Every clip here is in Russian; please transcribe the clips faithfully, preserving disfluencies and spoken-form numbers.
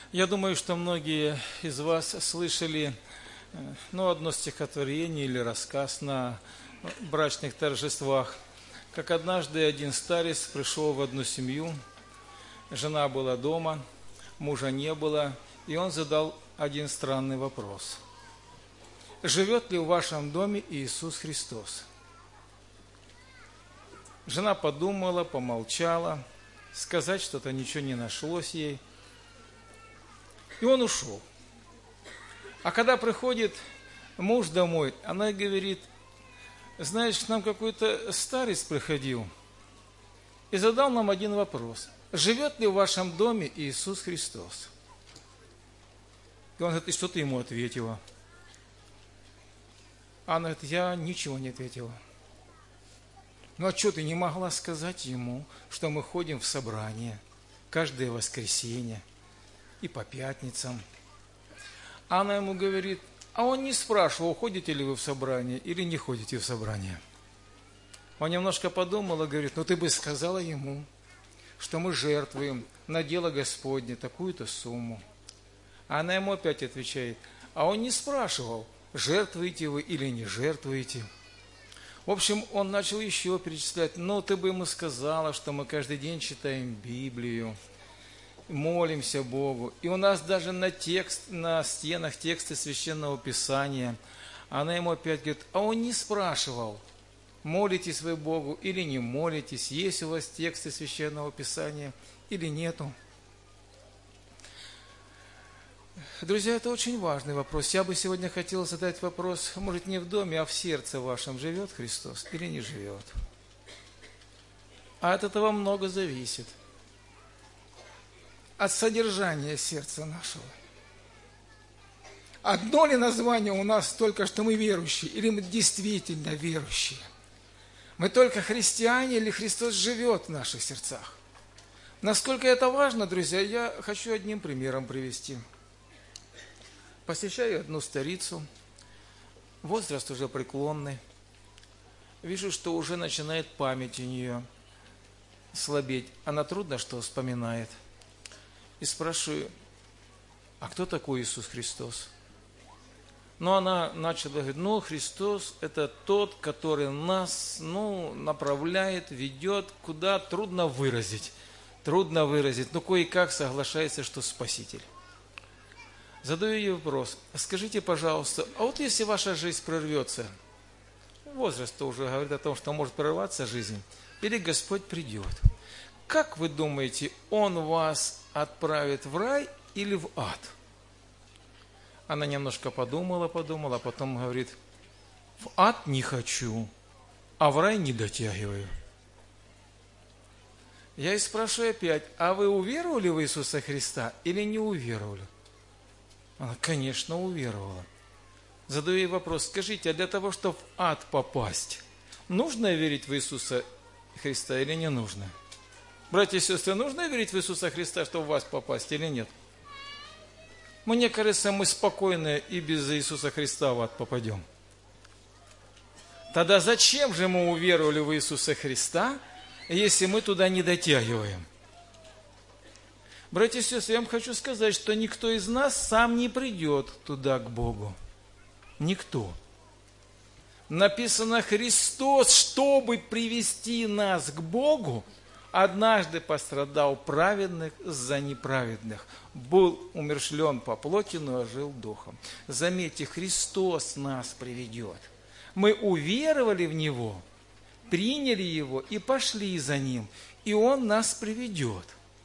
Я думаю, что многие из вас слышали ну, одно стихотворение или рассказ на брачных торжествах, как однажды один старец пришел в одну семью, жена была дома, мужа не было, и он задал один странный вопрос. Живет ли в вашем доме Иисус Христос? Жена подумала, помолчала, сказать что-то ничего не нашлось ей, и он ушел. А когда приходит муж домой, она говорит: знаешь, к нам какой-то старец приходил и задал нам один вопрос. Живет ли в вашем доме Иисус Христос? И он говорит: и что ты ему ответила? Она говорит: я ничего не ответила. Ну а что ты не могла сказать ему, что мы ходим в собрание каждое воскресенье и по пятницам? Она ему говорит: а он не спрашивал, ходите ли вы в собрание или не ходите в собрание. Он немножко подумал и говорит: ну ты бы сказала ему, что мы жертвуем на дело Господне такую-то сумму. А она ему опять отвечает: а он не спрашивал, жертвуете вы или не жертвуете. В общем, он начал еще перечислять: ну ты бы ему сказала, что мы каждый день читаем Библию, молимся Богу. И у нас даже на, текст, на стенах тексты Священного Писания. Она ему опять говорит: а он не спрашивал, молитесь вы Богу или не молитесь, есть у вас тексты Священного Писания или нету. Друзья, это очень важный вопрос. Я бы сегодня хотел задать вопрос, может, не в доме, а в сердце вашем живет Христос или не живет. А от этого много зависит. От содержания сердца нашего. Одно ли название у нас только, что мы верующие, или мы действительно верующие? Мы только христиане, или Христос живет в наших сердцах? Насколько это важно, друзья, я хочу одним примером привести. Посещаю одну старицу, возраст уже преклонный. Вижу, что уже начинает память у нее слабеть. Она трудно что вспоминает. И спрашиваю: а кто такой Иисус Христос? Ну, она начала говорить: ну, Христос – это тот, который нас, ну, направляет, ведет, куда трудно выразить. Трудно выразить, но кое-как соглашается, что Спаситель. Задаю ей вопрос: скажите, пожалуйста, а вот если ваша жизнь прервется, возраст уже говорит о том, что может прерваться жизнь, или Господь придет, как вы думаете, Он вас отправит в рай или в ад? Она немножко подумала, подумала, а потом говорит: в ад не хочу, а в рай не дотягиваю. Я и спрашиваю опять: а вы уверовали в Иисуса Христа или не уверовали? Она: конечно, уверовала. Задаю ей вопрос: скажите, а для того, чтобы в ад попасть, нужно верить в Иисуса Христа или не нужно? Братья и сестры, нужно верить в Иисуса Христа, чтобы в ад попасть или нет? Мне кажется, мы спокойно и без Иисуса Христа в ад попадем. Тогда зачем же мы уверовали в Иисуса Христа, если мы туда не дотягиваем? Братья и сестры, я вам хочу сказать, что никто из нас сам не придет туда, к Богу. Никто. Написано: Христос, чтобы привести нас к Богу, однажды пострадал праведных за неправедных. Был умерщвлен по плоти, но ожил духом. Заметьте, Христос нас приведет. Мы уверовали в Него, приняли Его и пошли за Ним. И Он нас приведет.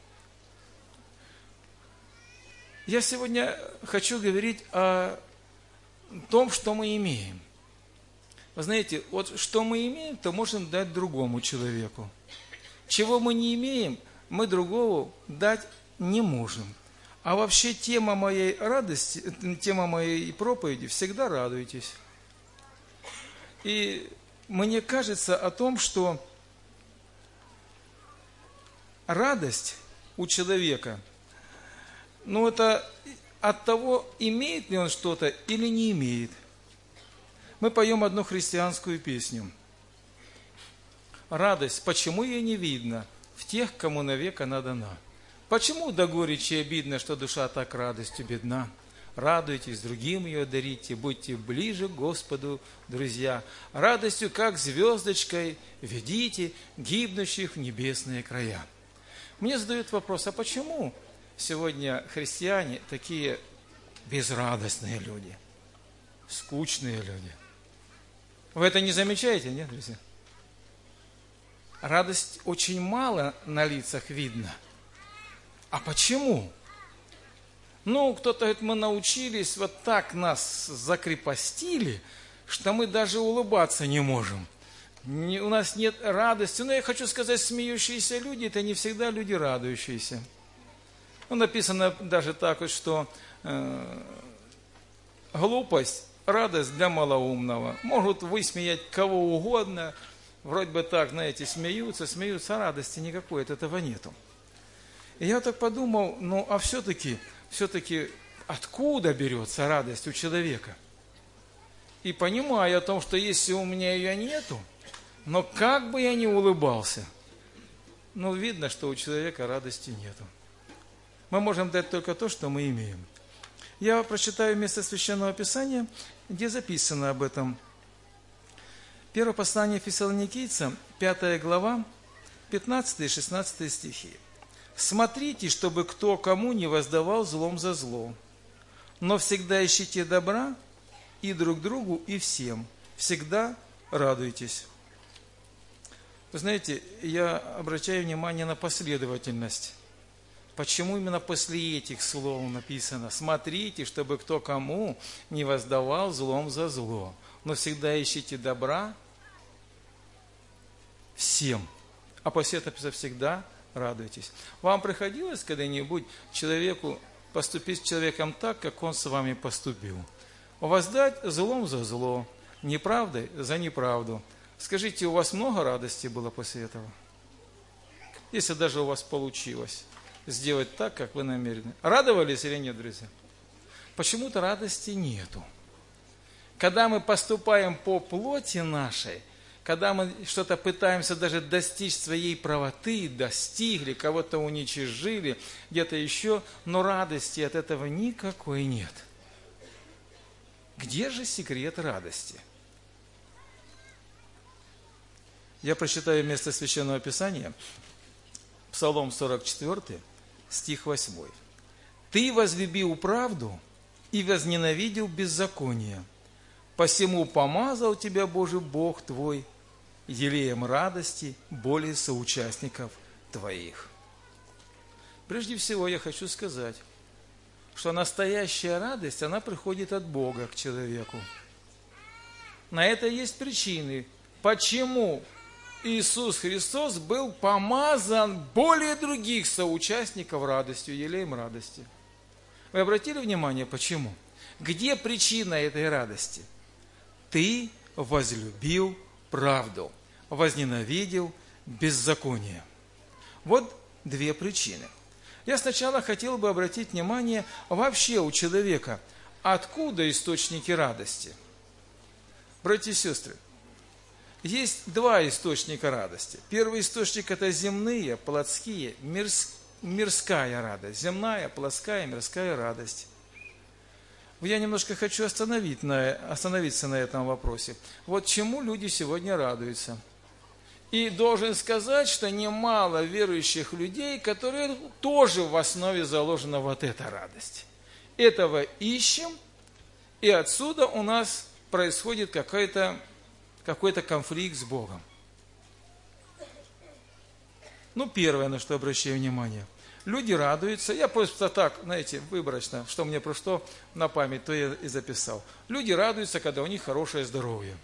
Я сегодня хочу говорить о том, что мы имеем. Вы знаете, вот что мы имеем, то можем дать другому человеку. Чего мы не имеем, мы другому дать не можем. А вообще тема моей радости, тема моей проповеди — всегда радуйтесь. И мне кажется о том, что радость у человека, ну это от того, имеет ли он что-то или не имеет. Мы поем одну христианскую песню. Радость, почему ее не видно в тех, кому навек она дана? Почему до горечи обидно, что душа так радостью бедна? Радуйтесь, другим ее дарите, будьте ближе к Господу, друзья. Радостью, как звездочкой, ведите гибнущих в небесные края. Мне задают вопрос, а почему сегодня христиане такие безрадостные люди, скучные люди? Вы это не замечаете, нет, друзья? Радость очень мало на лицах видно. А почему? Ну, кто-то говорит, мы научились, вот так нас закрепостили, что мы даже улыбаться не можем. Не, у нас нет радости. Но я хочу сказать, смеющиеся люди – это не всегда люди радующиеся. Ну, написано даже так, вот, что э, глупость – радость для малоумного. Могут высмеять кого угодно, вроде бы так, знаете, смеются, смеются, а радости никакой, от этого нету. И я так подумал, ну, а все-таки... Все-таки откуда берется радость у человека? И понимаю о том, что если у меня ее нету, но как бы я ни улыбался, ну, видно, что у человека радости нету. Мы можем дать только то, что мы имеем. Я прочитаю место Священного Писания, где записано об этом. Первое послание Фессалоникийцам, пятая глава, пятнадцатый и шестнадцатый стихи. «Смотрите, чтобы кто кому не воздавал злом за зло, но всегда ищите добра и друг другу, и всем. Всегда радуйтесь». Вы знаете, я обращаю внимание на последовательность. Почему именно после этих слов написано «Смотрите, чтобы кто кому не воздавал злом за зло, но всегда ищите добра всем». А после этого написано «Всегда радуйтесь». Вам приходилось когда-нибудь человеку поступить с человеком так, как он с вами поступил? Воздать злом за зло, неправдой за неправду. Скажите, у вас много радости было после этого? Если даже у вас получилось сделать так, как вы намерены. Радовались или нет, друзья? Почему-то радости нету. Когда мы поступаем по плоти нашей, когда мы что-то пытаемся даже достичь своей правоты, достигли, кого-то уничижили, где-то еще, но радости от этого никакой нет. Где же секрет радости? Я прочитаю место Священного Писания, Псалом сорок четыре, стих восьмой. «Ты возлюбил правду и возненавидел беззаконие, посему помазал тебя, Божий Бог твой, елеем радости более соучастников твоих». Прежде всего я хочу сказать, что настоящая радость, она приходит от Бога к человеку. На это есть причины, почему Иисус Христос был помазан более других соучастников радостью, елеем радости. Вы обратили внимание, почему? Где причина этой радости? Ты возлюбил правду, возненавидел беззаконие. Вот две причины. Я сначала хотел бы обратить внимание вообще у человека, откуда источники радости. Братья и сестры, есть два источника радости. Первый источник – это земные, плотские, мирс, мирская радость. Земная, плотская, мирская радость. Я немножко хочу остановить на, остановиться на этом вопросе. Вот чему люди сегодня радуются. И должен сказать, что немало верующих людей, которые тоже в основе заложена вот эта радость. Этого ищем, и отсюда у нас происходит какой-то какой-то конфликт с Богом. Ну, первое, на что обращаю внимание. Люди радуются, я просто так, знаете, выборочно, что мне пришло на память, то я и записал. Люди радуются, когда у них хорошее здоровье.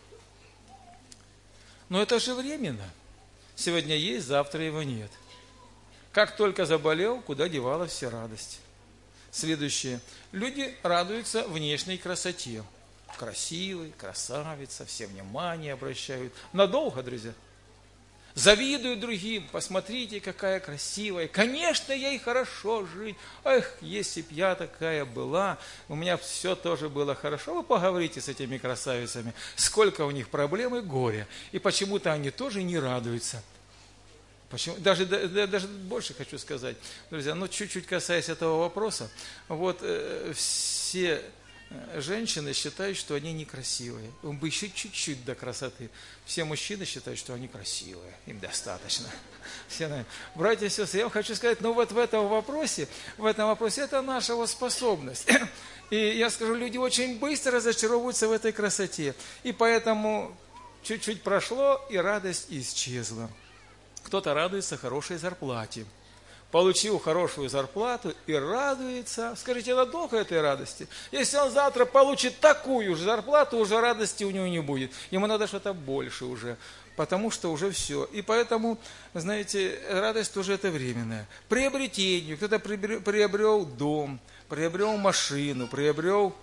Но это же временно. Сегодня есть, завтра его нет. Как только заболел, куда девалась вся радость? Следующее. Люди радуются внешней красоте. Красивый, красавица, все внимание обращают. Надолго, друзья. Завидуют другим, посмотрите, какая красивая. Конечно, ей хорошо жить. Эх, если б я такая была, у меня все тоже было хорошо. Вы поговорите с этими красавицами, сколько у них проблем и горя. И почему-то они тоже не радуются. Почему? Даже, даже больше хочу сказать, друзья, ну чуть-чуть касаясь этого вопроса, вот э, все женщины считают, что они некрасивые. Им бы еще чуть-чуть до красоты. Все мужчины считают, что они красивые, им достаточно. Все, братья и сестры, я вам хочу сказать, ну вот в этом вопросе, в этом вопросе это наша вот способность. И я скажу, люди очень быстро разочаровываются в этой красоте. И поэтому чуть-чуть прошло, и радость исчезла. Кто-то радуется хорошей зарплате. Получил хорошую зарплату и радуется. Скажите, надолго этой радости? Если он завтра получит такую же зарплату, уже радости у него не будет. Ему надо что-то больше уже, потому что уже все. И поэтому, знаете, радость тоже это временная. Приобретение. Кто-то приобрел дом, приобрел машину, приобрел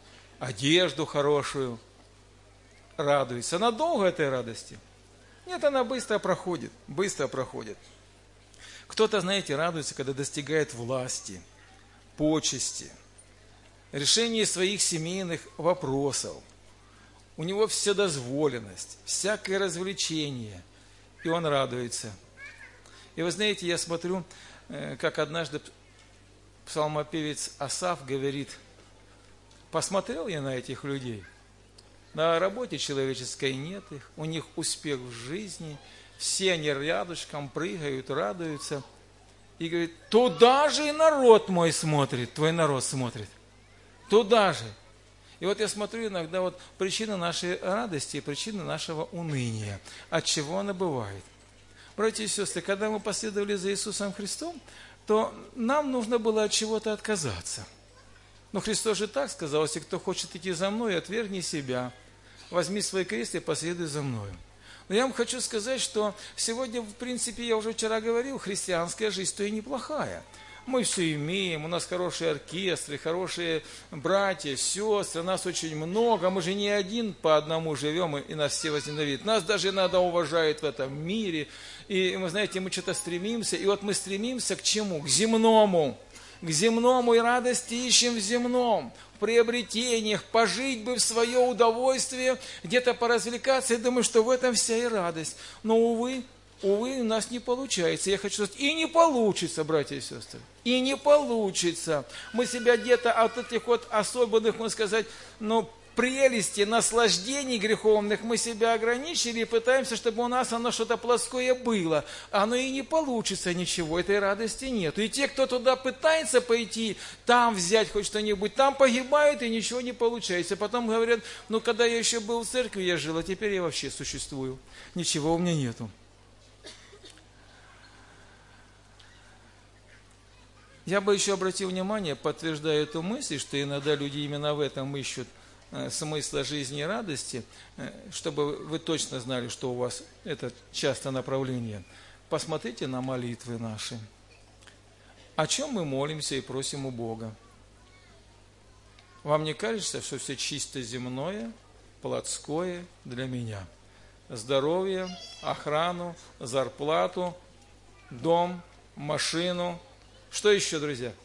одежду хорошую. Радуется. Надолго этой радости? Нет, она быстро проходит, быстро проходит. Кто-то, знаете, радуется, когда достигает власти, почести, решения своих семейных вопросов. У него вседозволенность, всякое развлечение, и он радуется. И вы знаете, я смотрю, как однажды псалмопевец Асаф говорит, посмотрел я на этих людей, на работе человеческой нет их, у них успех в жизни, все они рядышком прыгают, радуются. И говорит, туда же и народ мой смотрит, твой народ смотрит. Туда же. И вот я смотрю иногда вот причина нашей радости и причина нашего уныния. От чего она бывает? Братья и сестры, когда мы последовали за Иисусом Христом, то нам нужно было от чего-то отказаться. Но Христос же так сказал, если кто хочет идти за мной, отвергни себя, возьми свой крест и последуй за мною. Но я вам хочу сказать, что сегодня, в принципе, я уже вчера говорил, христианская жизнь-то и неплохая. Мы все имеем, у нас хорошие оркестры, хорошие братья, сестры, нас очень много, мы же не один по одному живем, и нас все возненавидят. Нас даже иногда уважают в этом мире, и вы знаете, мы что-то стремимся, и вот мы стремимся к чему? К земному. К земному и радости ищем в земном, в приобретениях, пожить бы в свое удовольствие, где-то поразвлекаться. Я думаю, что в этом вся и радость. Но, увы, увы, у нас не получается. Я хочу сказать, и не получится, братья и сестры. И не получится. Мы себя где-то от этих вот особенных, можно сказать, ну, прелести, наслаждений греховных мы себя ограничили и пытаемся, чтобы у нас оно что-то плоское было. Оно и не получится ничего, этой радости нет. И те, кто туда пытается пойти, там взять хоть что-нибудь, там погибают и ничего не получается. Потом говорят, ну когда я еще был в церкви, я жил, а теперь я вообще существую. Ничего у меня нету. Я бы еще обратил внимание, подтверждая эту мысль, что иногда люди именно в этом ищут смысла жизни и радости, чтобы вы точно знали, что у вас это часто направление. Посмотрите на молитвы наши. О чем мы молимся и просим у Бога? Вам не кажется, что все чисто земное, плотское для меня? Здоровье, охрану, зарплату, дом, машину. Что еще, друзья?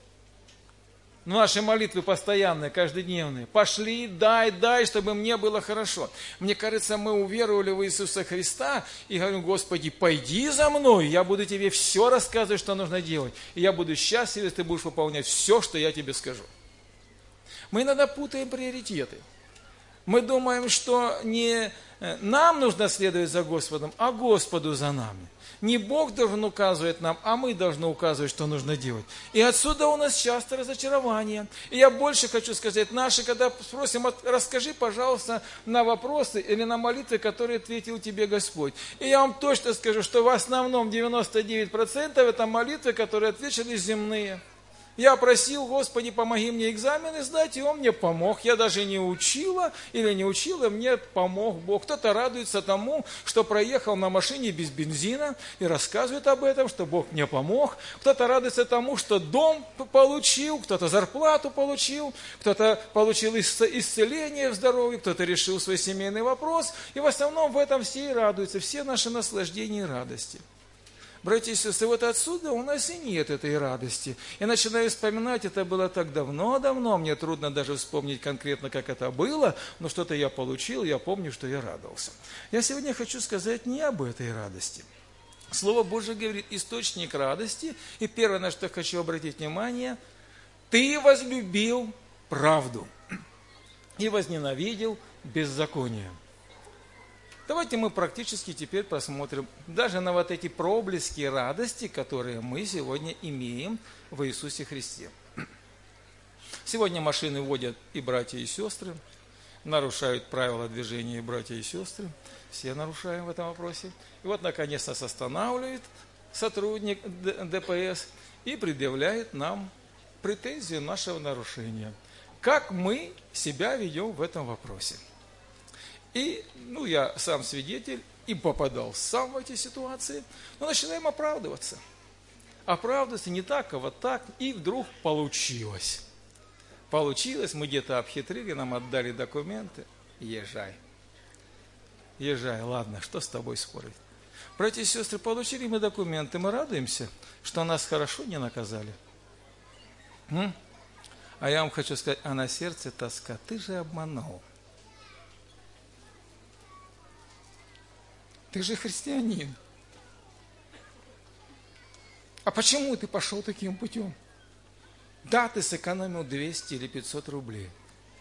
Наши молитвы постоянные, каждодневные. Пошли, дай, дай, чтобы мне было хорошо. Мне кажется, мы уверовали в Иисуса Христа и говорим, Господи, пойди за мной, я буду тебе все рассказывать, что нужно делать. И я буду счастлив, если ты будешь выполнять все, что я тебе скажу. Мы иногда путаем приоритеты. Мы думаем, что не нам нужно следовать за Господом, а Господу за нами. Не Бог должен указывать нам, а мы должны указывать, что нужно делать. И отсюда у нас часто разочарование. И я больше хочу сказать, наши, когда спросим, расскажи, пожалуйста, на вопросы или на молитвы, которые ответил тебе Господь. И я вам точно скажу, что в основном девяносто девять процентов это молитвы, которые отвечали земные. Я просил, Господи, помоги мне экзамены сдать, и Он мне помог. Я даже не учила или не учила, мне помог Бог. Кто-то радуется тому, что проехал на машине без бензина и рассказывает об этом, что Бог мне помог. Кто-то радуется тому, что дом получил, кто-то зарплату получил, кто-то получил исцеление в здоровье, кто-то решил свой семейный вопрос. И в основном в этом все и радуются, все наши наслаждения и радости. Братья и сестры, вот отсюда у нас и нет этой радости. Я начинаю вспоминать, это было так давно-давно, мне трудно даже вспомнить конкретно, как это было, но что-то я получил, я помню, что я радовался. Я сегодня хочу сказать не об этой радости. Слово Божие говорит, источник радости. И первое, на что я хочу обратить внимание, ты возлюбил правду и возненавидел беззаконие. Давайте мы практически теперь посмотрим даже на вот эти проблески радости, которые мы сегодня имеем в Иисусе Христе. Сегодня машины водят и братья, и сестры, нарушают правила движения и братья, и сестры. Все нарушаем в этом вопросе. И вот, наконец, нас останавливает сотрудник ДПС и предъявляет нам претензию нашего нарушения. Как мы себя ведем в этом вопросе? И, ну, я сам свидетель и попадал сам в эти ситуации, но начинаем оправдываться. Оправдываться не так, а вот так, и вдруг получилось. Получилось, мы где-то обхитрили, нам отдали документы, езжай. Езжай, ладно, что с тобой спорить? Братья и сестры, получили мы документы, мы радуемся, что нас хорошо не наказали. М? А я вам хочу сказать, а на сердце тоска, ты же обманул. Ты же христианин. А почему ты пошел таким путем? Да, ты сэкономил двести или пятьсот рублей.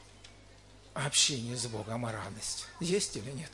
А общение с Богом, а радость есть или нет?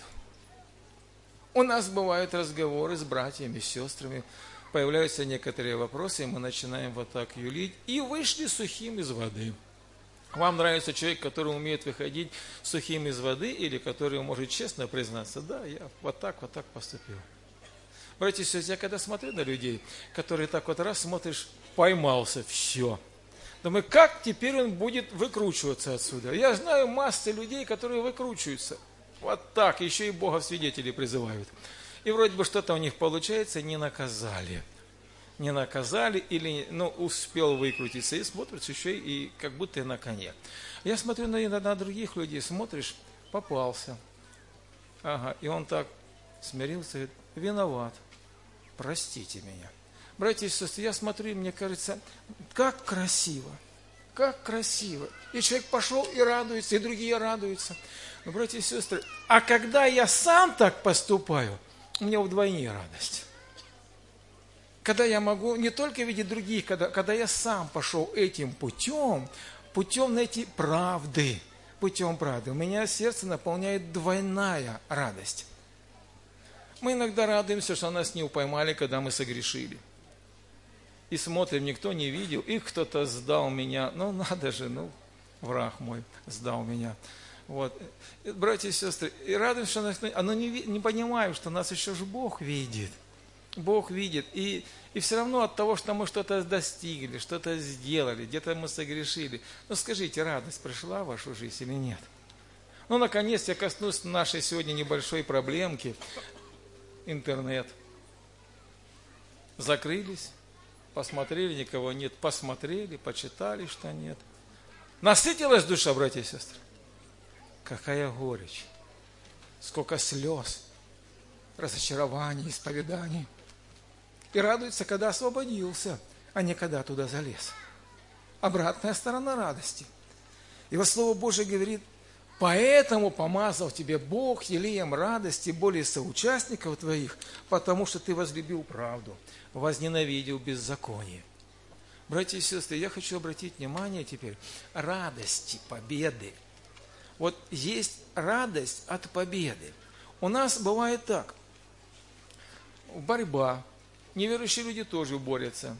У нас бывают разговоры с братьями, с сестрами, появляются некоторые вопросы, и мы начинаем вот так юлить, и вышли сухим из воды. Вам нравится человек, который умеет выходить сухим из воды, или который может честно признаться, да, я вот так, вот так поступил. Братья и сестры, я когда смотрю на людей, которые так вот раз смотришь, поймался, все. Думаю, как теперь он будет выкручиваться отсюда? Я знаю массу людей, которые выкручиваются. Вот так, еще и Бога в свидетели призывают. И вроде бы что-то у них получается, не наказали. Не наказали или, ну, успел выкрутиться. И смотришь еще и как будто и на коне. Я смотрю на, на других людей, смотришь, попался. Ага, и он так смирился, говорит, виноват, простите меня. Братья и сестры, я смотрю, и мне кажется, как красиво, как красиво. И человек пошел и радуется, и другие радуются. Но, братья и сестры, а когда я сам так поступаю, у меня вдвойне радость. Когда я могу не только видеть других, когда, когда я сам пошел этим путем, путем найти правды, путем правды, у меня сердце наполняет двойная радость. Мы иногда радуемся, что нас не упоймали, когда мы согрешили. И смотрим, никто не видел, и кто-то сдал меня. Ну, надо же, ну, враг мой сдал меня. Вот. Братья и сестры, и радуемся, что нас, оно не, не понимаем, что нас еще же Бог видит. Бог видит. И, и все равно от того, что мы что-то достигли, что-то сделали, где-то мы согрешили. Ну, скажите, радость пришла в вашу жизнь или нет? Ну, наконец, я коснусь нашей сегодня небольшой проблемки. Интернет. Закрылись, посмотрели, никого нет, посмотрели, почитали, что нет. Насытилась душа, братья и сестры? Какая горечь, сколько слез, разочарований, исповеданий. И радуется, когда освободился, а не когда туда залез. Обратная сторона радости. И вот Слово Божие говорит, поэтому помазал тебе Бог елеем радости более соучастников твоих, потому что ты возлюбил правду, возненавидел беззаконие. Братья и сестры, я хочу обратить внимание теперь радости, победы. Вот есть радость от победы. У нас бывает так. Борьба. Неверующие люди тоже борются.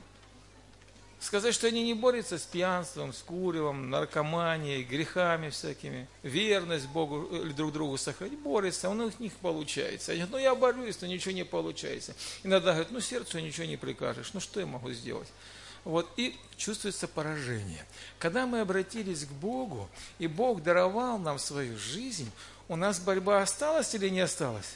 Сказать, что они не борются с пьянством, с куревом, наркоманией, грехами всякими, верность Богу или друг другу сохранить, борются, у них получается. Они говорят, ну я борюсь, но ничего не получается. Иногда говорят, ну сердцу ничего не прикажешь, ну что я могу сделать? Вот, и чувствуется поражение. Когда мы обратились к Богу, и Бог даровал нам свою жизнь, у нас борьба осталась или не осталась?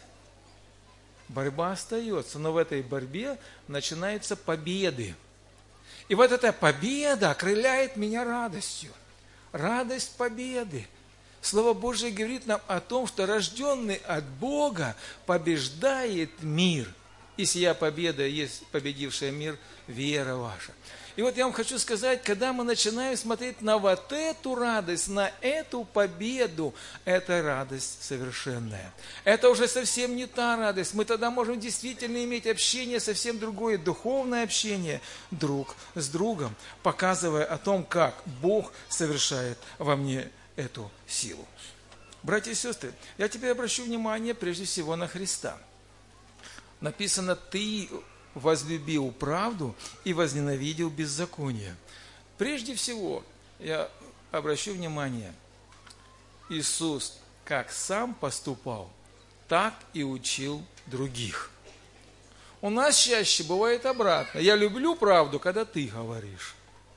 Борьба остается, но в этой борьбе начинаются победы. И вот эта победа окрыляет меня радостью. Радость победы. Слово Божие говорит нам о том, что рожденный от Бога побеждает мир. И сия победа есть победившая мир, вера ваша. И вот я вам хочу сказать, когда мы начинаем смотреть на вот эту радость, на эту победу, это радость совершенная. Это уже совсем не та радость. Мы тогда можем действительно иметь общение, совсем другое, духовное общение друг с другом, показывая о том, как Бог совершает во мне эту силу. Братья и сестры, я теперь обращу внимание прежде всего на Христа. Написано: «Ты возлюбил правду и возненавидел беззаконие». Прежде всего, я обращу внимание, Иисус как сам поступал, так и учил других. У нас чаще бывает обратно. Я люблю правду, когда ты говоришь.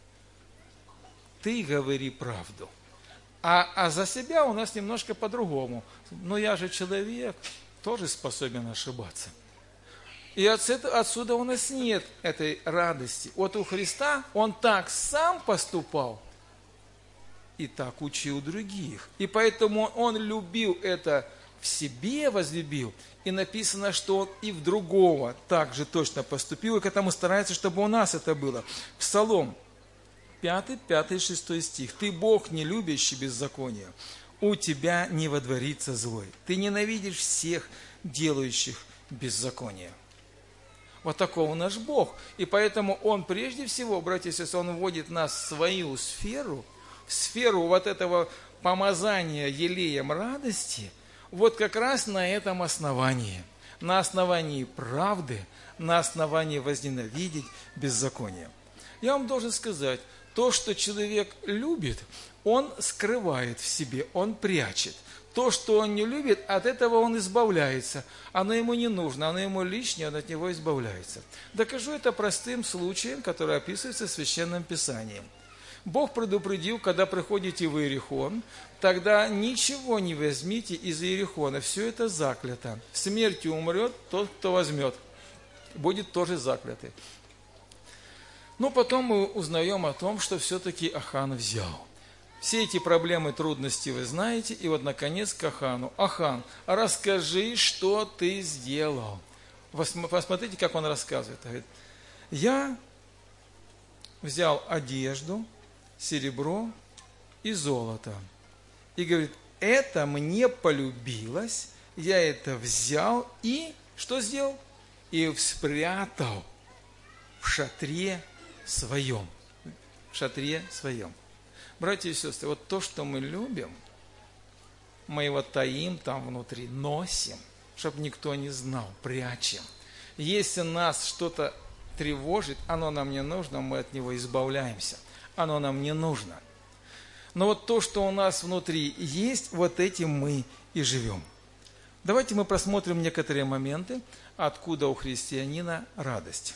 Ты говори правду. А, а за себя у нас немножко по-другому. Но я же человек, тоже способен ошибаться. И отсюда у нас нет этой радости. Вот у Христа Он так сам поступал и так учил других. И поэтому Он любил это в себе, возлюбил. И написано, что Он и в другого так же точно поступил, и к этому старается, чтобы у нас это было. Псалом пятый, пятый, шестой стих. «Ты Бог, не любящий беззакония, у тебя не водворится злой. Ты ненавидишь всех, делающих беззаконие». Вот такого наш Бог. И поэтому Он прежде всего, братья и сестры, Он вводит нас в свою сферу, в сферу вот этого помазания елеем радости, вот как раз на этом основании. На основании правды, на основании возненавидеть беззаконие. Я вам должен сказать, то, что человек любит, он скрывает в себе, он прячет. То, что он не любит, от этого он избавляется. Оно ему не нужно, оно ему лишнее, он от него избавляется. Докажу это простым случаем, который описывается в Священном Писании. Бог предупредил, когда приходите в Иерихон, тогда ничего не возьмите из Иерихона, все это заклято. Смертью умрет тот, кто возьмет, будет тоже заклятый. Но потом мы узнаем о том, что все-таки Ахан взял. Все эти проблемы, трудности вы знаете. И вот, наконец, к Ахану. Ахан, расскажи, что ты сделал. Посмотрите, как он рассказывает. Говорит, я взял одежду, серебро и золото. И говорит, это мне полюбилось, я это взял и что сделал? И спрятал в шатре своем. В шатре своем. Братья и сестры, вот то, что мы любим, мы его таим там внутри, носим, чтобы никто не знал, прячем. Если нас что-то тревожит, оно нам не нужно, мы от него избавляемся. Оно нам не нужно. Но вот то, что у нас внутри есть, вот этим мы и живем. Давайте мы просмотрим некоторые моменты, откуда у христианина радость.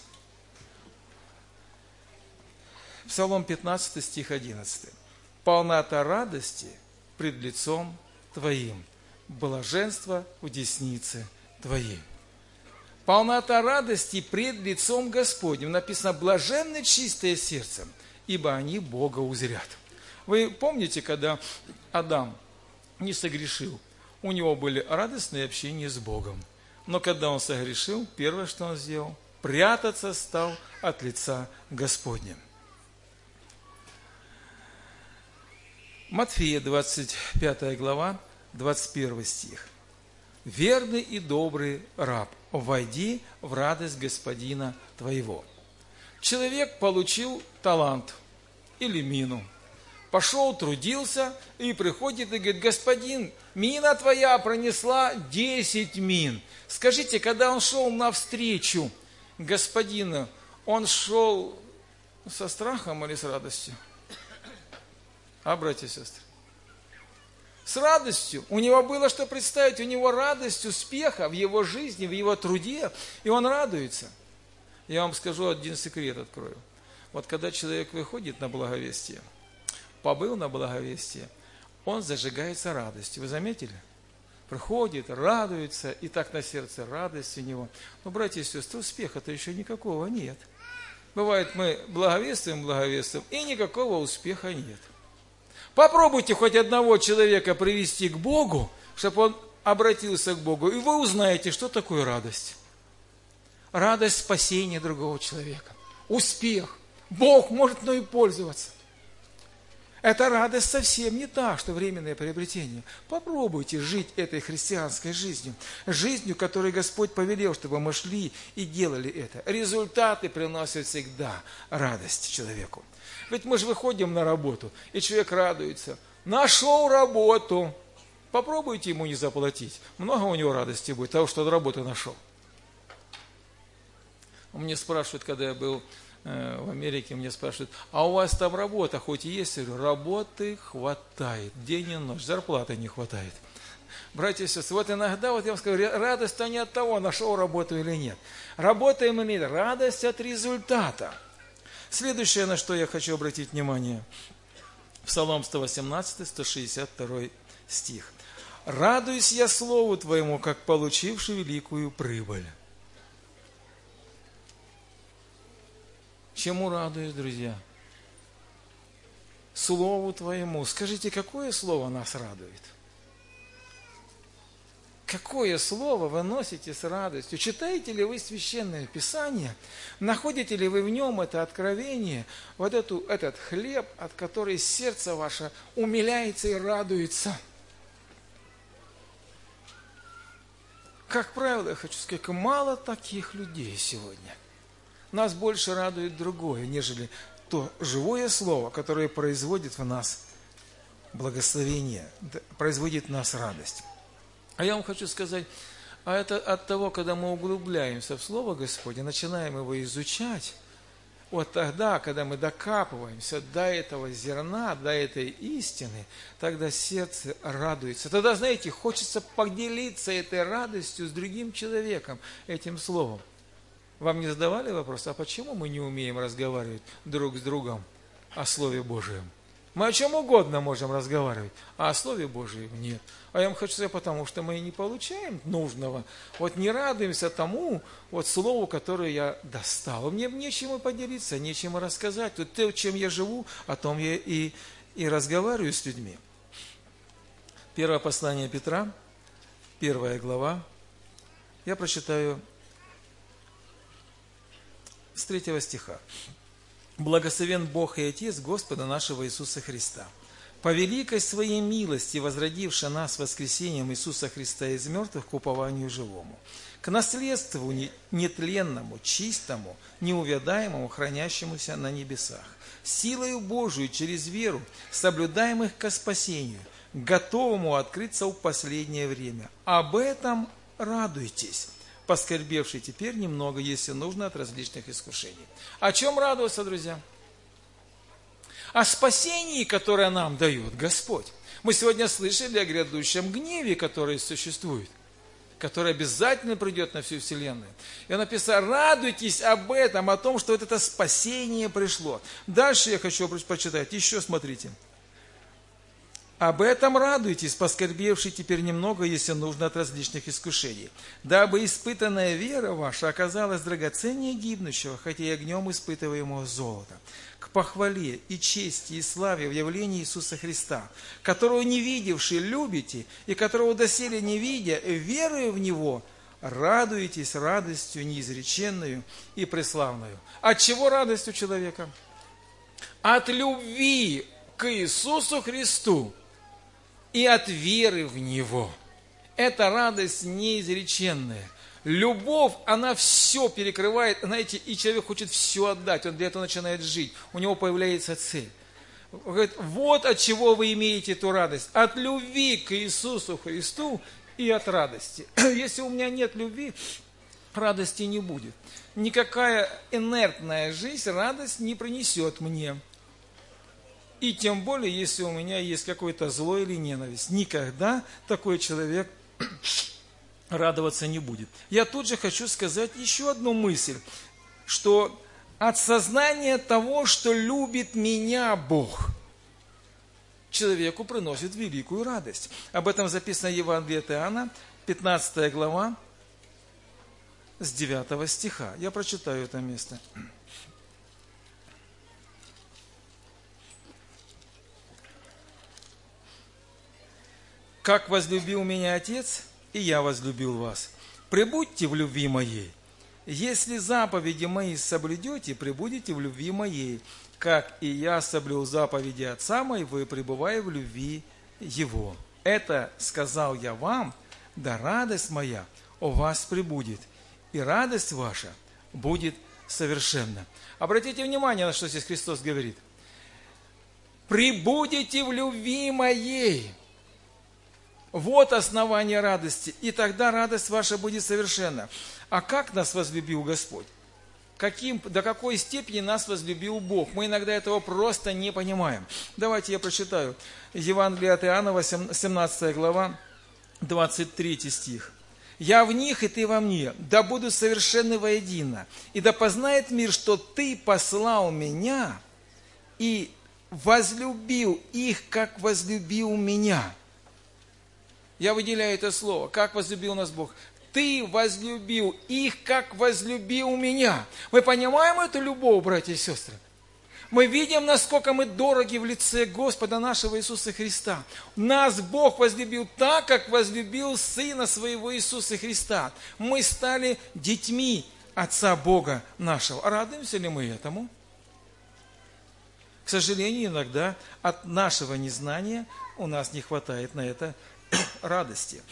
Псалом пятнадцатый, стих одиннадцатый. «Полнота радости пред лицом Твоим, блаженство в деснице Твоей». Полнота радости пред лицом Господним. Написано, блаженны чистые сердцем, ибо они Бога узрят. Вы помните, когда Адам не согрешил, у него были радостные общения с Богом. Но когда он согрешил, первое, что он сделал, прятаться стал от лица Господня. Матфея, двадцать пятая глава, двадцать первый стих. «Верный и добрый раб, войди в радость господина твоего». Человек получил талант или мину. Пошел, трудился и приходит и говорит, господин, мина твоя пронесла десять мин. Скажите, когда он шел навстречу господину, он шел со страхом или с радостью? А, братья и сестры? С радостью. У него было что представить, у него радость успеха в его жизни, в его труде, и он радуется. Я вам скажу один секрет, открою. Вот когда человек выходит на благовестие, побыл на благовестие, он зажигается радостью. Вы заметили? Приходит, радуется, и так на сердце радость у него. Но, братья и сестры, успеха-то еще никакого нет. Бывает, мы благовествуем, благовествуем, и никакого успеха нет. Попробуйте хоть одного человека привести к Богу, чтобы он обратился к Богу, и вы узнаете, что такое радость. Радость спасения другого человека. Успех. Бог может мной пользоваться. Эта радость совсем не та, что временное приобретение. Попробуйте жить этой христианской жизнью. Жизнью, которой Господь повелел, чтобы мы шли и делали это. Результаты приносят всегда радость человеку. Ведь мы же выходим на работу, и человек радуется. Нашел работу. Попробуйте ему не заплатить. Много у него радости будет, того, что работу нашел. Мне спрашивают, когда я был в Америке, мне спрашивают, а у вас там работа хоть и есть? Я говорю, работы хватает, день и ночь, зарплаты не хватает. Братья и сестры, вот иногда, вот я вам скажу, радость-то не от того, нашел работу или нет. Работаем или нет, радость от результата. Следующее, на что я хочу обратить внимание, Псалом сто восемнадцать, сто шестьдесят два стих. «Радуюсь я слову Твоему, как получивший великую прибыль». Чему радуюсь, друзья? Слову Твоему. Скажите, какое слово нас радует? Какое слово вы носите с радостью? Читаете ли вы Священное Писание? Находите ли вы в нем это откровение, вот эту, этот хлеб, от которого сердце ваше умиляется и радуется? Как правило, я хочу сказать, мало таких людей сегодня. Нас больше радует другое, нежели то живое слово, которое производит в нас благословение, производит в нас радость. А я вам хочу сказать, а это от того, когда мы углубляемся в Слово Господне, начинаем его изучать, вот тогда, когда мы докапываемся до этого зерна, до этой истины, тогда сердце радуется. Тогда, знаете, хочется поделиться этой радостью с другим человеком, этим словом. Вам не задавали вопрос, а почему мы не умеем разговаривать друг с другом о Слове Божьем? Мы о чем угодно можем разговаривать, а о Слове Божьем нет. А я вам хочу сказать, потому что мы не получаем нужного. Вот не радуемся тому вот слову, которое я достал. Мне нечем поделиться, нечем рассказать. Вот то, чем я живу, о том я и, и разговариваю с людьми. Первое послание Петра, первая глава. Я прочитаю с третьего стиха. «Благословен Бог и Отец Господа нашего Иисуса Христа, по великой Своей милости, возродивший нас воскресением Иисуса Христа из мертвых к упованию живому, к наследству нетленному, чистому, неувядаемому, хранящемуся на небесах, силою Божию через веру, соблюдаемых ко спасению, готовому открыться в последнее время. Об этом радуйтесь, поскорбевший теперь немного, если нужно, от различных искушений». О чем радоваться, друзья? О спасении, которое нам дает Господь. Мы сегодня слышали о грядущем гневе, который существует, который обязательно придет на всю вселенную. И он написал, радуйтесь об этом, о том, что вот это спасение пришло. Дальше я хочу прочитать, еще смотрите. «Об этом радуйтесь, поскорбевший теперь немного, если нужно, от различных искушений, дабы испытанная вера ваша оказалась драгоценнее гибнущего, хотя и огнем испытываемого золота, к похвале и чести и славе в явлении Иисуса Христа, которого не видевши любите, и которого доселе не видя, веруя в Него, радуетесь радостью неизреченную и преславную». От чего радость у человека? От любви к Иисусу Христу и от веры в Него. Это радость неизреченная. Любовь, она все перекрывает, знаете, и человек хочет все отдать, он для этого начинает жить, у него появляется цель. Он говорит, вот от чего вы имеете эту радость, от любви к Иисусу Христу и от радости. Если у меня нет любви, радости не будет. Никакая инертная жизнь радость не принесет мне. И тем более, если у меня есть какое-то зло или ненависть. Никогда такой человек радоваться не будет. Я тут же хочу сказать еще одну мысль, что от сознания того, что любит меня Бог, человеку приносит великую радость. Об этом записано в Евангелии от Иоанна, пятнадцатая глава, с девятого стиха. Я прочитаю это место. «Как возлюбил меня Отец, и я возлюбил вас. Пребудьте в любви моей. если заповеди мои соблюдете, пребудете в любви моей, как и я соблюл заповеди Отца моего и пребываю в любви Его. Это сказал я вам, да радость моя у вас пребудет, и радость ваша будет совершенна». Обратите внимание, на что здесь Христос говорит. «Пребудете в любви моей». Вот основание радости, и тогда радость ваша будет совершенна. А как нас возлюбил Господь? Каким, до какой степени нас возлюбил Бог? Мы иногда этого просто не понимаем. Давайте я прочитаю. Евангелие от Иоанна, семнадцатая глава, двадцать третий стих. «Я в них, и ты во мне, да будут совершенны воедино, и да познает мир, что ты послал меня, и возлюбил их, как возлюбил меня». Я выделяю это слово. Как возлюбил нас Бог? Ты возлюбил их, как возлюбил меня. Мы понимаем эту любовь, братья и сестры? Мы видим, насколько мы дороги в лице Господа нашего Иисуса Христа. Нас Бог возлюбил так, как возлюбил Сына Своего Иисуса Христа. Мы стали детьми Отца Бога нашего. Радуемся ли мы этому? К сожалению, иногда от нашего незнания у нас не хватает на это радости.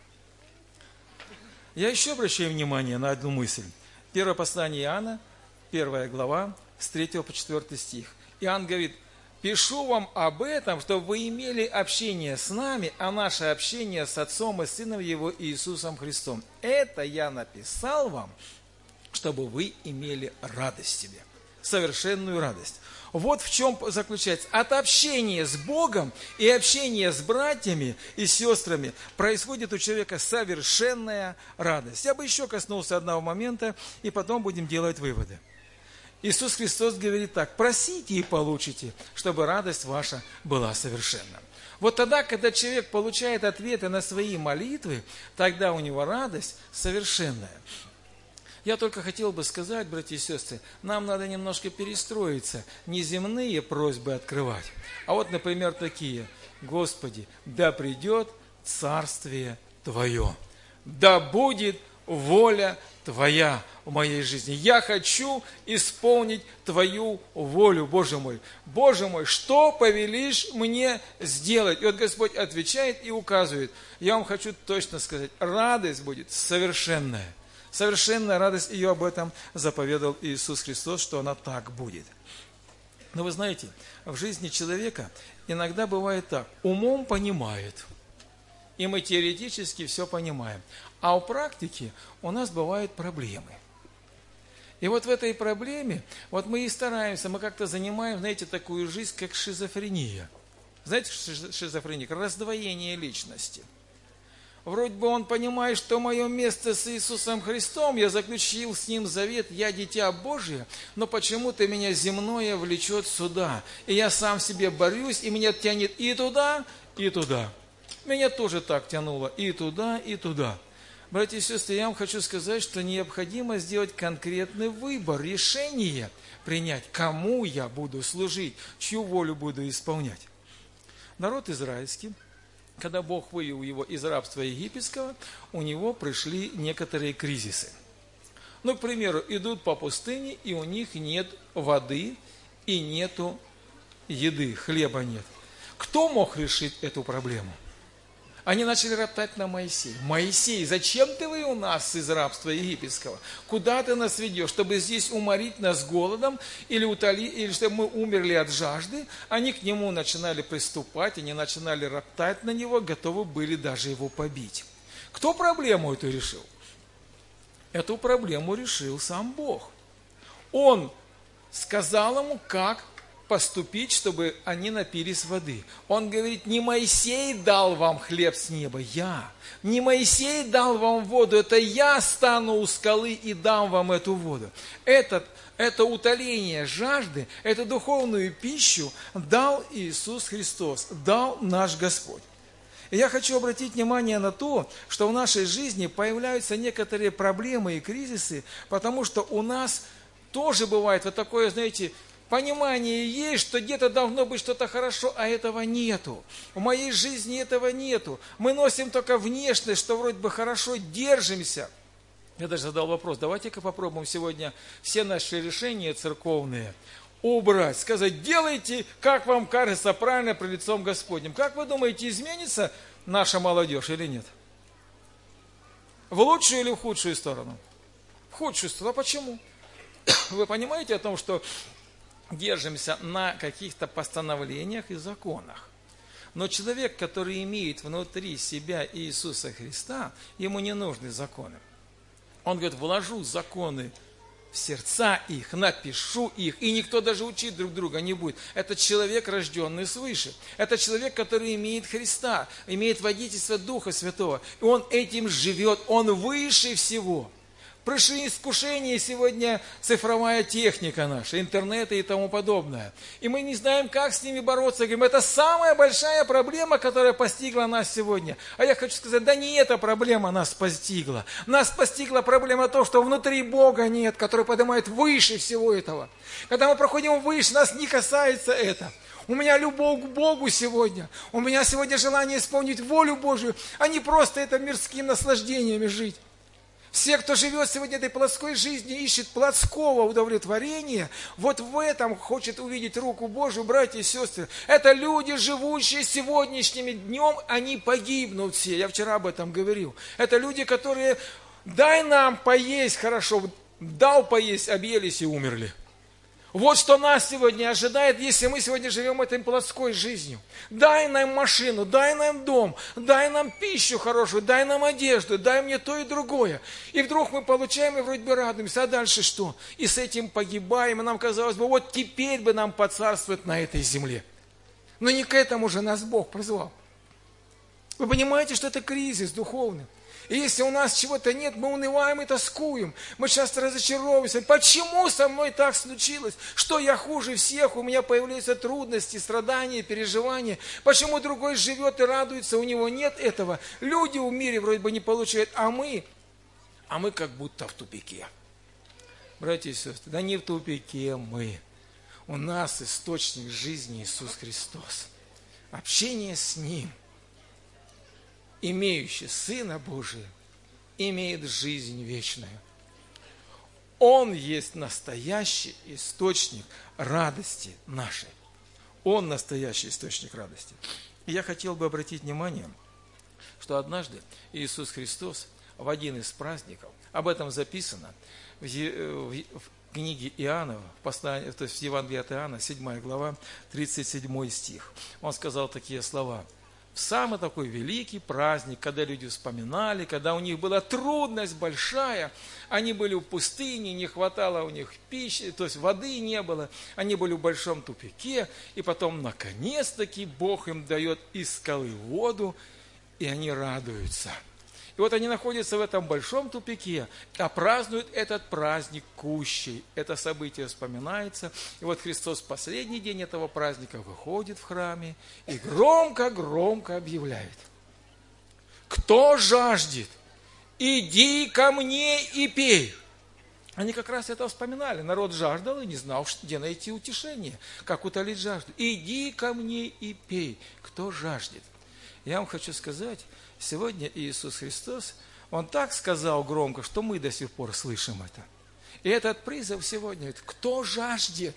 Я еще обращаю внимание на одну мысль. Первое послание Иоанна, первая глава, с третьего по четвёртый стих. Иоанн говорит: «Пишу вам об этом, чтобы вы имели общение с нами, а наше общение с Отцом и Сыном Его Иисусом Христом. Это я написал вам, чтобы вы имели радость в себе». Совершенную радость. Вот в чем заключается. От общения с Богом и общения с братьями и сестрами происходит у человека совершенная радость. Я бы еще коснулся одного момента, и потом будем делать выводы. Иисус Христос говорит так: «Просите и получите, чтобы радость ваша была совершенна». Вот тогда, когда человек получает ответы на свои молитвы, тогда у него радость совершенная. Я только хотел бы сказать, братья и сестры, нам надо немножко перестроиться, не земные просьбы открывать, а вот, например, такие: «Господи, да придет Царствие Твое, да будет воля Твоя в моей жизни. Я хочу исполнить Твою волю, Боже мой. Боже мой, что повелишь мне сделать?» И вот Господь отвечает и указывает. Я вам хочу точно сказать, радость будет совершенная. Совершенная радость, ее об этом заповедал Иисус Христос, что она так будет. Но вы знаете, в жизни человека иногда бывает так: умом понимает, и мы теоретически все понимаем, а у практики у нас бывают проблемы. И вот в этой проблеме, вот мы и стараемся, мы как-то занимаем, знаете, такую жизнь, как шизофрения. Знаете, шизофрения, раздвоение личности. Вроде бы он понимает, что мое место с Иисусом Христом, я заключил с Ним завет, я дитя Божие, но почему-то меня земное влечет сюда. И я сам себе борюсь, и меня тянет и туда, и туда. Меня тоже так тянуло и туда, и туда. Братья и сестры, я вам хочу сказать, что необходимо сделать конкретный выбор, решение принять, кому я буду служить, чью волю буду исполнять. Народ израильский, когда Бог вывел его из рабства египетского, у него пришли некоторые кризисы. Ну, к примеру, идут по пустыне, и у них нет воды, и нету еды, хлеба нет. Кто мог решить эту проблему? Они начали роптать на Моисея. «Моисей, зачем ты вывел нас из рабства египетского? Куда ты нас ведешь? Чтобы здесь уморить нас голодом, или, утоли, или чтобы мы умерли от жажды?» Они к нему начинали приступать, они начинали роптать на него, готовы были даже его побить. Кто проблему эту решил? Эту проблему решил сам Бог. Он сказал ему, как поступить, чтобы они напились воды. Он говорит: не Моисей дал вам хлеб с неба, я. Не Моисей дал вам воду, это я стану у скалы и дам вам эту воду. Этот, это утоление жажды, эту духовную пищу дал Иисус Христос, дал наш Господь. И я хочу обратить внимание на то, что в нашей жизни появляются некоторые проблемы и кризисы, потому что у нас тоже бывает вот такое, знаете, понимание есть, что где-то должно быть что-то хорошо, а этого нету. В моей жизни этого нету. Мы носим только внешность, что вроде бы хорошо держимся. Я даже задал вопрос, давайте-ка попробуем сегодня все наши решения церковные убрать, сказать, делайте, как вам кажется правильно при лицом Господнем. Как вы думаете, изменится наша молодежь или нет? В лучшую или в худшую сторону? В худшую сторону. А почему? Вы понимаете о том, что держимся на каких-то постановлениях и законах. Но человек, который имеет внутри себя Иисуса Христа, ему не нужны законы. Он говорит, вложу законы в сердца их, напишу их, и никто даже учить друг друга не будет. Это человек, рожденный свыше. Это человек, который имеет Христа, имеет водительство Духа Святого. И он этим живет, он выше всего. Пришли искушения сегодня, цифровая техника наша, интернет и тому подобное. И мы не знаем, как с ними бороться. Говорим, это самая большая проблема, которая постигла нас сегодня. А я хочу сказать, да не эта проблема нас постигла. Нас постигла проблема то, что внутри Бога нет, который поднимает выше всего этого. Когда мы проходим выше, нас не касается это. У меня любовь к Богу сегодня. У меня сегодня желание исполнить волю Божию, а не просто это мирскими наслаждениями жить. Все, кто живет сегодня этой плотской жизнью, ищет плотского удовлетворения, вот в этом хочет увидеть руку Божию, братья и сестры. Это люди, живущие сегодняшним днем, они погибнут все. Я вчера об этом говорил. Это люди, которые, дай нам поесть хорошо, дал поесть, объелись и умерли. Вот что нас сегодня ожидает, если мы сегодня живем этой плотской жизнью. Дай нам машину, дай нам дом, дай нам пищу хорошую, дай нам одежду, дай мне то и другое. И вдруг мы получаем и вроде бы радуемся, а дальше что? И с этим погибаем, и нам казалось бы, вот теперь бы нам поцарствовать на этой земле. Но не к этому же нас Бог призвал. Вы понимаете, что это кризис духовный. И если у нас чего-то нет, мы унываем и тоскуем. Мы часто разочаровываемся. Почему со мной так случилось? Что я хуже всех? У меня появляются трудности, страдания, переживания. Почему другой живет и радуется? У него нет этого. Люди в мире вроде бы не получают, а мы, а мы как будто в тупике. Братья и сестры, да не в тупике мы. У нас источник жизни Иисус Христос. Общение с Ним. Имеющий Сына Божия, имеет жизнь вечную. Он есть настоящий источник радости нашей. Он настоящий источник радости. И я хотел бы обратить внимание, что однажды Иисус Христос в один из праздников, об этом записано в, в, в книге Иоанна, в послании, то есть в Евангелии от Иоанна, седьмая глава, тридцать седьмой стих. Он сказал такие слова. В самый такой великий праздник, когда люди вспоминали, когда у них была трудность большая, они были в пустыне, не хватало у них пищи, то есть воды не было, они были в большом тупике, и потом наконец-таки Бог им дает из скалы воду, и они радуются. И вот они находятся в этом большом тупике, а празднуют этот праздник кущей. Это событие вспоминается. И вот Христос в последний день этого праздника выходит в храме и громко-громко объявляет. Кто жаждет, иди ко мне и пей. Они как раз это вспоминали. Народ жаждал и не знал, где найти утешение, как утолить жажду. Иди ко мне и пей. Кто жаждет? Я вам хочу сказать, сегодня Иисус Христос, Он так сказал громко, что мы до сих пор слышим это. И этот призыв сегодня, кто жаждет?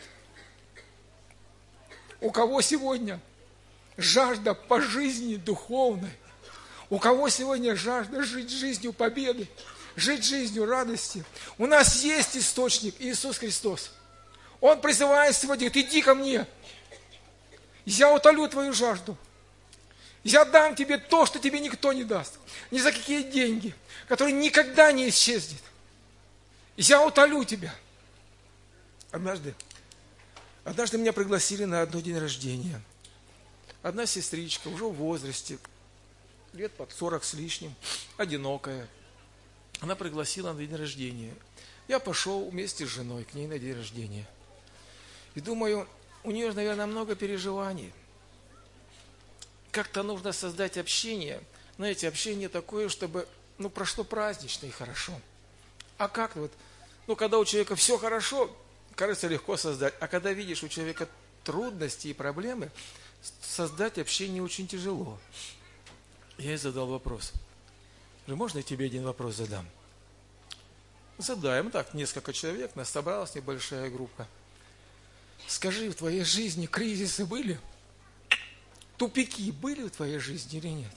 У кого сегодня жажда по жизни духовной? У кого сегодня жажда жить жизнью победы, жить жизнью радости? У нас есть источник Иисус Христос. Он призывает сегодня, говорит, иди ко мне, я утолю твою жажду. Я дам тебе то, что тебе никто не даст. Ни за какие деньги, которые никогда не исчезнет. Я утолю тебя. Однажды, однажды меня пригласили на одно день рождения. Одна сестричка, уже в возрасте, лет под сорок с лишним, одинокая. Она пригласила на день рождения. Я пошел вместе с женой к ней на день рождения. И думаю, у нее, наверное, много переживаний. Как-то нужно создать общение, знаете, общение такое, чтобы, ну, прошло празднично и хорошо. А как вот, ну, когда у человека все хорошо, кажется, легко создать, а когда видишь у человека трудности и проблемы, создать общение очень тяжело. Я ей задал вопрос. Можно я тебе один вопрос задам? задаем, так, несколько человек, нас собралась небольшая группа. Скажи, в твоей жизни кризисы были? Тупики были в твоей жизни или нет?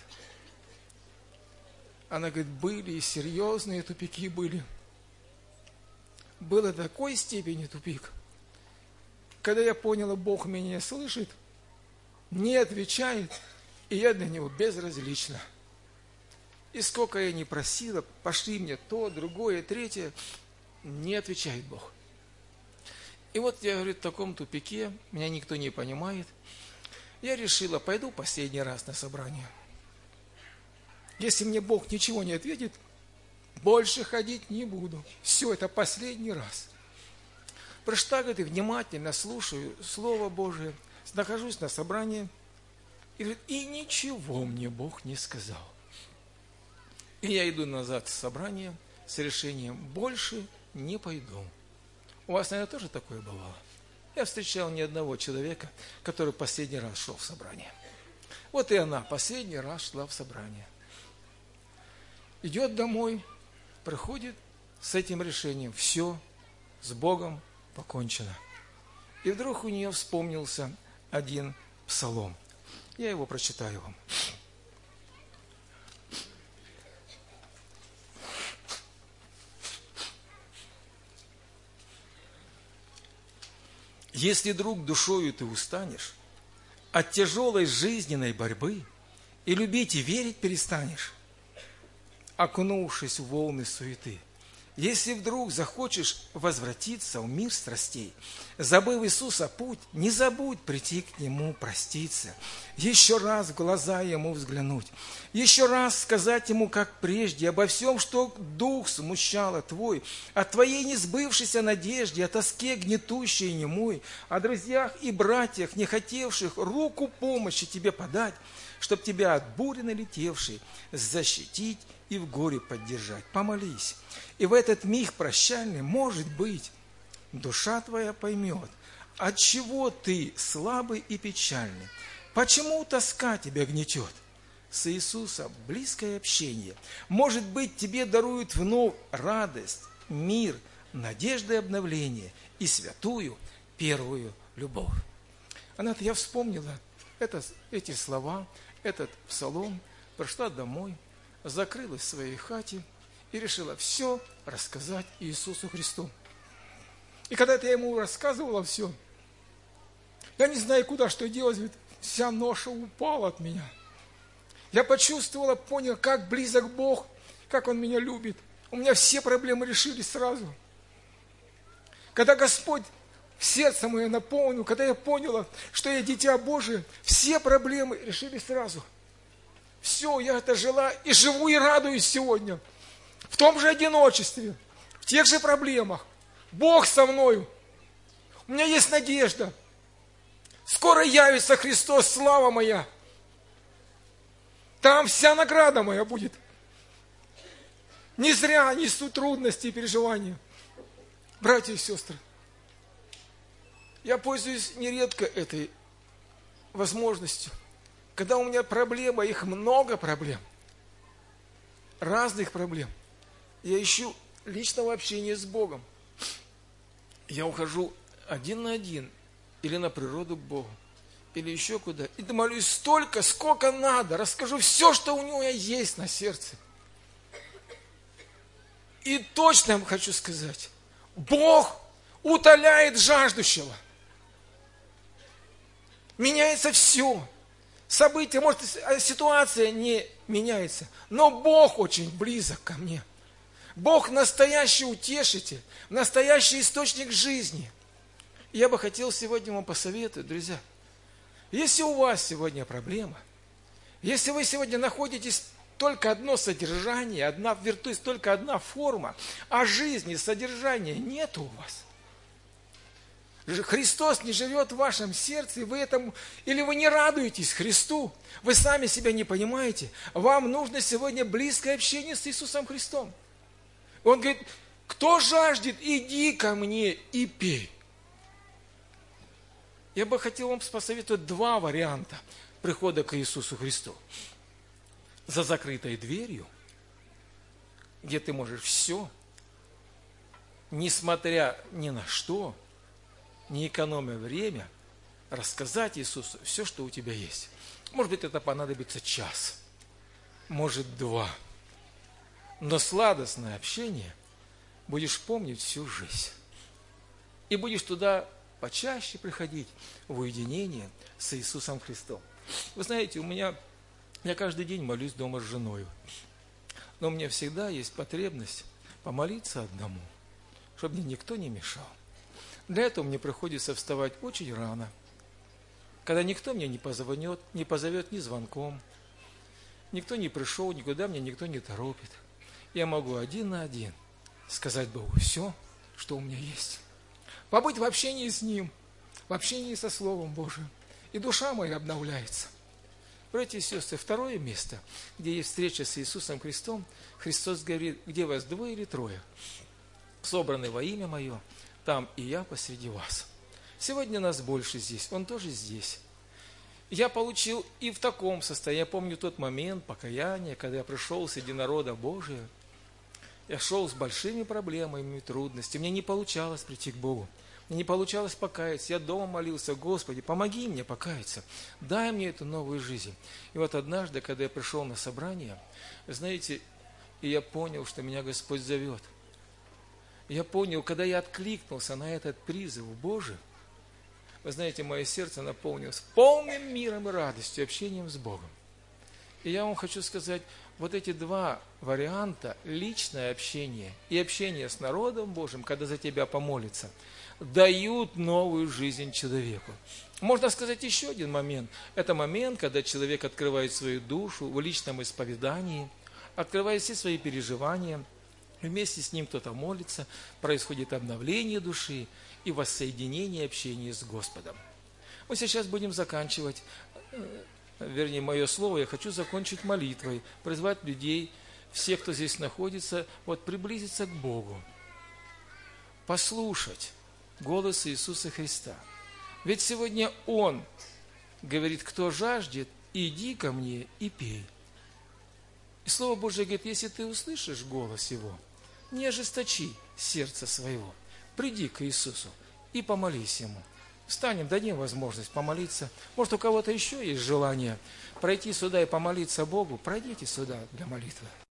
Она говорит, были, и серьезные тупики были. Было до такой степени тупик. Когда я поняла, Бог меня слышит, не отвечает, и я для Него безразлична. И сколько я не просила, пошли мне то, другое, третье, не отвечает Бог. И вот я, говорю, в таком тупике, меня никто не понимает, я решила, пойду последний раз на собрание. Если мне Бог ничего не ответит, больше ходить не буду. Все, это последний раз. Пришла, говорит, и внимательно слушаю Слово Божие, нахожусь на собрании, и говорит, и ничего мне Бог не сказал. И я иду назад с собрания с решением, больше не пойду. У вас, наверное, тоже такое бывало? Я встречал ни одного человека, который последний раз шел в собрание. Вот и она последний раз шла в собрание. Идет домой, приходит с этим решением. Все, с Богом покончено. И вдруг у нее вспомнился один псалом. Я его прочитаю вам. Если, друг, душою ты устанешь от тяжелой жизненной борьбы и любить и верить перестанешь, окунувшись в волны суеты, если вдруг захочешь возвратиться в мир страстей, забыв Иисуса путь, не забудь прийти к Нему проститься, еще раз в глаза Ему взглянуть, еще раз сказать Ему, как прежде, обо всем, что дух смущало твой, о твоей несбывшейся надежде, о тоске гнетущей и немой, о друзьях и братьях, не хотевших руку помощи тебе подать, чтоб тебя от бури налетевшей защитить и в горе поддержать. Помолись. И в этот миг прощальный, может быть, душа твоя поймет, от чего ты слабый и печальный, почему тоска тебя гнетет. С Иисусом близкое общение, может быть, тебе дарует вновь радость, мир, надежду и обновление и святую первую любовь. Она-то, я вспомнила это, эти слова, этот псалом, пришла домой, закрылась в своей хате и решила все рассказать Иисусу Христу. И когда это я ему рассказывала все, я не знаю, куда что делать, ведь вся ноша упала от меня. Я почувствовала, поняла, как близок Бог, как Он меня любит. У меня все проблемы решились сразу. Когда Господь сердце мое наполнил, когда я поняла, что я дитя Божие, все проблемы решились сразу. Все, я это жила и живу и радуюсь сегодня. В том же одиночестве, в тех же проблемах. Бог со мною. У меня есть надежда. Скоро явится Христос, слава моя. Там вся награда моя будет. Не зря несу трудности и переживания. Братья и сестры, я пользуюсь нередко этой возможностью. Когда у меня проблема, их много проблем, разных проблем, я ищу личного общения с Богом. Я ухожу один на один, или на природу к Богу, или еще куда. И молюсь столько, сколько надо, расскажу все, что у него есть на сердце. И точно я вам хочу сказать, Бог утоляет жаждущего. Меняется все. События, может, ситуация не меняется, но Бог очень близок ко мне. Бог настоящий утешитель, настоящий источник жизни. И я бы хотел сегодня вам посоветовать, друзья, если у вас сегодня проблема, если вы сегодня находитесь только одно содержание, одна виртусть, только одна форма, а жизни, содержания нет у вас, Христос не живет в вашем сердце, и вы этому, или вы не радуетесь Христу, вы сами себя не понимаете, вам нужно сегодня близкое общение с Иисусом Христом. Он говорит, кто жаждет, иди ко мне и пей. Я бы хотел вам посоветовать два варианта прихода к Иисусу Христу. За закрытой дверью, где ты можешь все, несмотря ни на что, не экономя время, рассказать Иисусу все, что у тебя есть. Может быть, это понадобится час, может, два. Но сладостное общение будешь помнить всю жизнь. И будешь туда почаще приходить в уединение с Иисусом Христом. Вы знаете, у меня, я каждый день молюсь дома с женой. Но у меня всегда есть потребность помолиться одному, чтобы мне никто не мешал. Для этого мне приходится вставать очень рано, когда никто мне не позвонит, не позовет ни звонком, никто не пришел, никуда меня никто не торопит. Я могу один на один сказать Богу все, что у меня есть. Побыть в общении с Ним, в общении со Словом Божиим. И душа моя обновляется. Братья и сестры, второе место, где есть встреча с Иисусом Христом, Христос говорит, где вас двое или трое, собраны во имя Мое, там и я посреди вас. Сегодня нас больше здесь, Он тоже здесь. Я получил и в таком состоянии, я помню тот момент покаяния, когда я пришел среди народа Божия, я шел с большими проблемами и трудностями, мне не получалось прийти к Богу. Мне не получалось покаяться. Я дома молился: Господи, помоги мне покаяться. Дай мне эту новую жизнь. И вот однажды, когда я пришел на собрание, знаете, и я понял, что меня Господь зовет. Я понял, когда я откликнулся на этот призыв Божий, вы знаете, мое сердце наполнилось полным миром и радостью, общением с Богом. И я вам хочу сказать, вот эти два варианта, личное общение и общение с народом Божьим, когда за тебя помолится, дают новую жизнь человеку. Можно сказать еще один момент. Это момент, когда человек открывает свою душу в личном исповедании, открывает все свои переживания, вместе с ним кто-то молится, происходит обновление души и воссоединение общения с Господом. Мы сейчас будем заканчивать, вернее, мое слово я хочу закончить молитвой, призвать людей, всех, кто здесь находится, вот приблизиться к Богу, послушать голос Иисуса Христа. Ведь сегодня Он говорит: кто жаждет, иди ко мне и пей. И Слово Божие говорит: если ты услышишь голос Его, не ожесточи сердце своего, приди к Иисусу и помолись Ему. Встанем, дадим возможность помолиться. Может, у кого-то еще есть желание пройти сюда и помолиться Богу, пройдите сюда для молитвы.